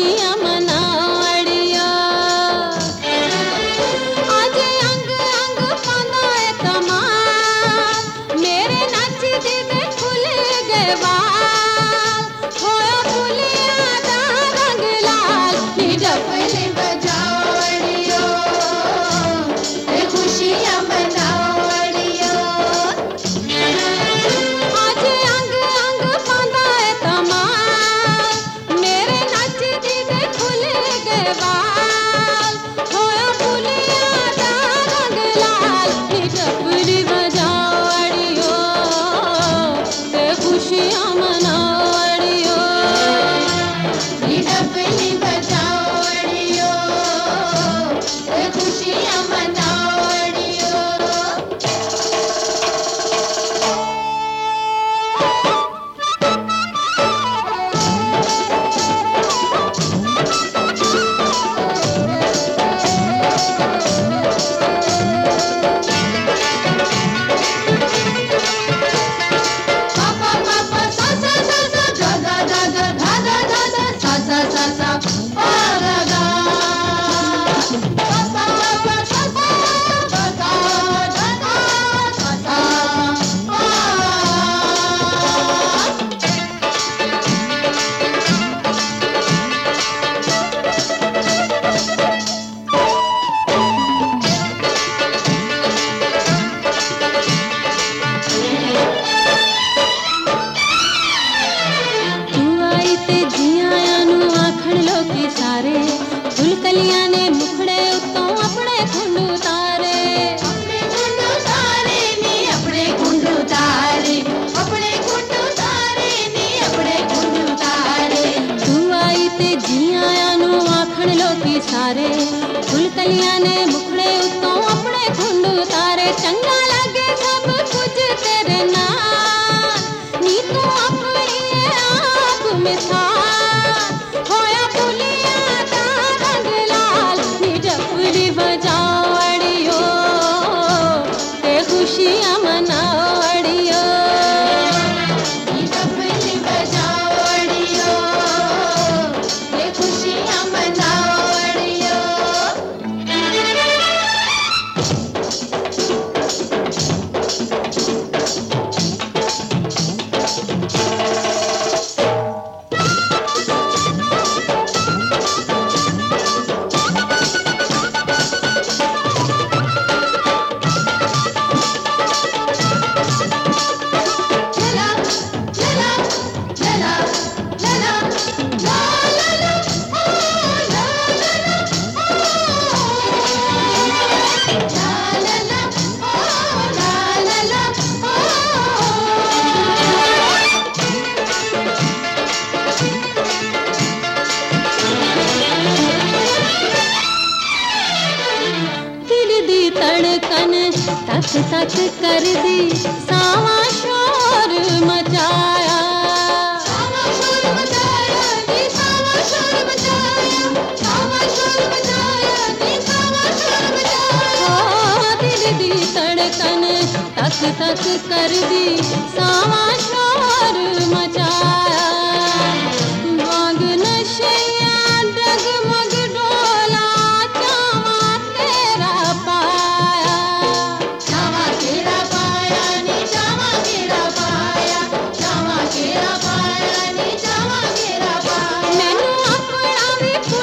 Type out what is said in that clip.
खुशियां मनावड़ियो। आज अंग अंग पांदा है कमाल, मेरे नचदी दे खुल गए बाल। होया फुलिया दा रंग लाल, नी डफली बजावड़ियो ते खुशियां मनावड़ियो। आज अंग अंग पांदा है कमाल, मेरे नचदी दे खुल गए बाल। होया फुलिया दा रंग लाल, नी डफली बजावड़ियो ते खुशियां मनावड़ियो। नी डफली बजावड़ियो ते खुशियां मनावड़ियो। पापा पापा सा सा सा सा, गा गा गा गा, धा धा धा धा, सा सा सा सा, पा गा गा। पापा पापा सा सा, गा गा धा धा, सा सा, पा। तू आई ते जियां नू आखण लोकी सारे, फुलकलियां ने मुखड़े उत्तों अपने खुंड उतारे। अपने खुंड उतारे नी अपने खुंड उतारे, अपने खुंड उतारे नी अपने खुंड उतारे। तू आई ते जियां नू आखण लोकी सारे, फुलकलियां ने मुखड़े उत्तों अपने खुंड उतारे। चंगा लगे सब कुछ तेरे नाल, नी तू अपनी आप मिसाल। होया फुलिया दा रंग लाल, नी डफली बजावड़ियो ते खुशियां मनावड़ियो। नी डफली बजावड़ियो ते खुशियां मनावड़ियो। लला लला लला लला, ला ला ला, ओ ला ला ला, ओ ला ला ला, ओ ला ला ला, ओ। दिल दी धड़कन तक तक कर दी, सावा शोर मचाया। सावा शोर मचाया नी सावा शोर मचाया, सावा शोर मचाया नी सावा शोर मचाया। ओ दिल दी धड़कन तक तक कर दी, सावा शोर मचाया। वांग नशैया डगमग डोला, चावा तेरा पाया। चावा तेरा पाया नी चावा तेरा पाया, चावा तेरा पाया नी चावा तेरा पाया। मैनू अपना भी